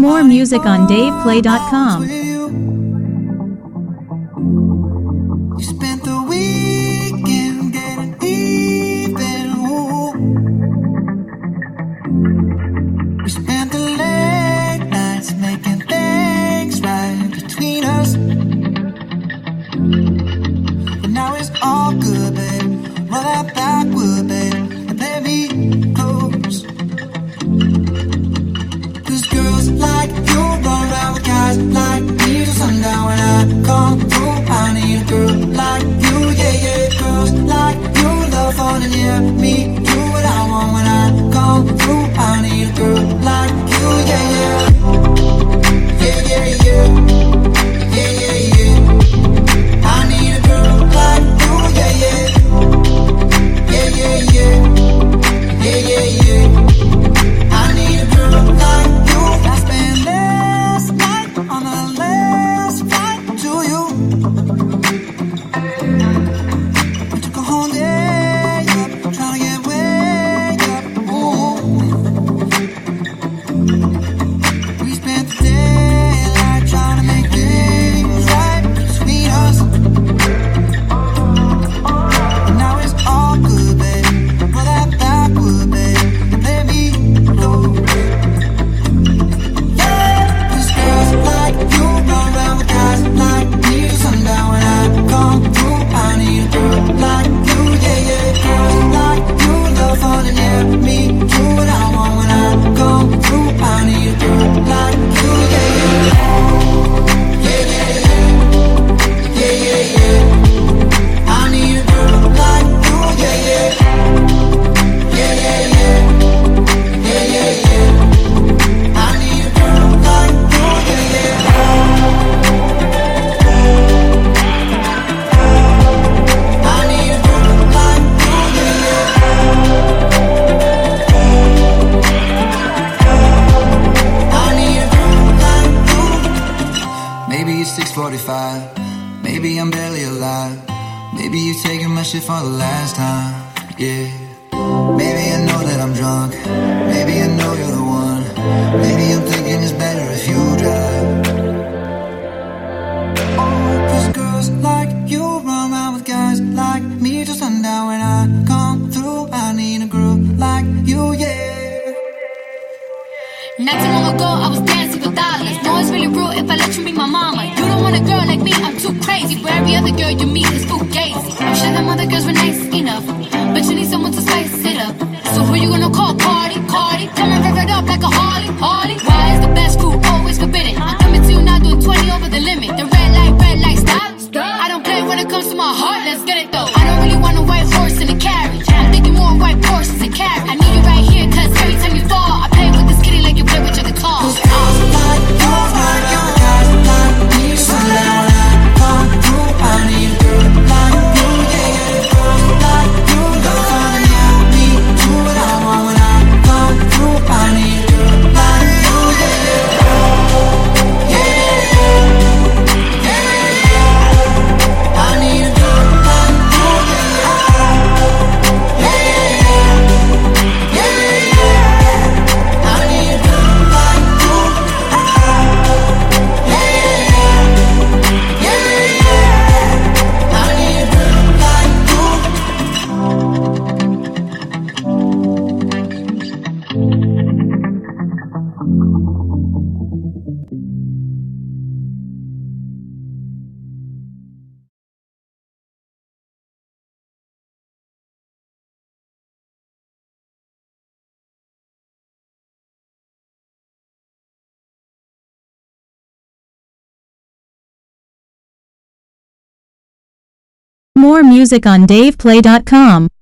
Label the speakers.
Speaker 1: More music on DavePlay.com.
Speaker 2: You spent the weekend getting even. Ooh. We spent the late nights making things right between us. But now it's all good, babe. Roll that backward, babe, and play me close. 'Cause girls like you run around with guys like me till sundown. When I come through, I need a girl like you, yeah, yeah. Girls like you love falling near me, do what I want. When I come through, I need a girl like you, yeah, yeah. Yeah, yeah, yeah. Yeah, yeah, yeah. I need a girl like you, yeah, yeah. Yeah, yeah, yeah. Yeah, yeah, yeah. I need a girl like you. I spent last night on the last flight to you. We took a whole day up, trying to get way up. Ooh. We spent the daylight trying to make things right between us. And now it's all good, babe. Roll that backward, babe, and play me close. Cause girls like you run around with guys like me till sundown. When I come through, I need a girl like you, yeah, yeah. Girls like you love falling near me, do what I want. When I come through, I need a girl like you, yeah, yeah. Yeah, yeah, yeah. Yeah, yeah, yeah. I need a girl like you, yeah, yeah. Yeah, yeah, yeah. Yeah, yeah, yeah. I need a girl like you, yeah, yeah. I need a girl like you, yeah, yeah. I need a girl like you. Maybe it's 6:45. Maybe I'm barely alive. Maybe you're taking my shit for the last time. Yeah. Maybe I know that I'm drunk. Maybe I know you're the one. Maybe I'm thinking it's better if you drive. Oh, 'cause girls like you run around with guys like me till sundown. When I come through, I need a girl like you, yeah.
Speaker 3: Not too long ago, I was dancing for dollars. No, it's really rude if I let you be my mama. You don't want a girl like me, I'm too crazy. For every other girl you meet is fugazi. I'm sure them other girls were nice enough, but you need someone to spice it up. So who you gonna call? Cardi, Cardi. Come and rev it up like a Harley, Harley. Why is the best food always forbidden? I'm coming to you now doing 20 over the limit. The red light, stop. I don't play when it comes to my heart, let's get it though. I don't really want a white horse in a carriage. I'm thinking more white horses and carriage. I need you right here, 'cause every time you fall, I play with this kitty like you play with your guitar.
Speaker 2: 'Cause girls like you run around with guys like me till sundown. When I come through, I need a girl like you, yeah, yeah. Girls like you love falling near me, do what I want. When I come through, I need a girl like you, yeah, yeah. Yeah, yeah, yeah. Yeah, yeah. I need a girl like you, yeah, yeah. Yeah, yeah, yeah. Yeah, yeah. I need a girl like you. Yeah, yeah. Yeah, yeah. I need a girl like you.
Speaker 1: More music on DavePlay.com.